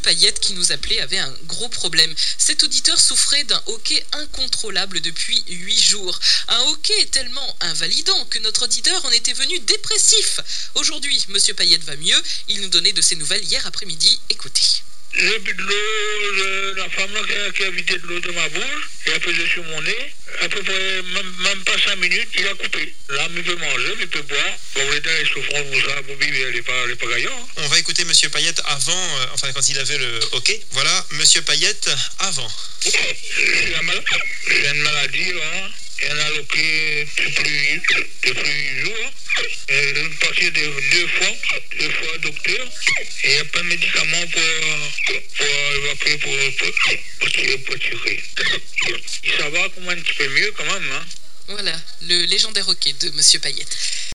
Payette qui nous appelait avait un gros problème. Cet auditeur souffrait d'un hoquet incontrôlable depuis 8 jours. Un hoquet tellement invalidant que notre auditeur en était venu dépressif. Aujourd'hui, Monsieur Payette va mieux. Il nous donnait de ses nouvelles hier après-midi. Écoutez. J'ai bu de l'eau, la femme là, qui a vidé de l'eau de ma bouche, et a pesé sur mon nez, à peu près, même pas 5 minutes, il a coupé. Là, il peut manger, il peut boire. Bon, vous êtes dans les souffrances, vous savez, vous vivez, elle n'est pas gagnant. On va écouter Monsieur Payette avant, quand il avait le hockey. Voilà, Monsieur Payette avant. J'ai une maladie, là. Il y en a loqué depuis 8 jours. Je suis passé deux fois au docteur. Et il n'y a pas de médicament pour évacuer, pour tirer. Ça va quand même un petit peu mieux quand même. Hein. Voilà, le légendaire hoquet de Monsieur Payette.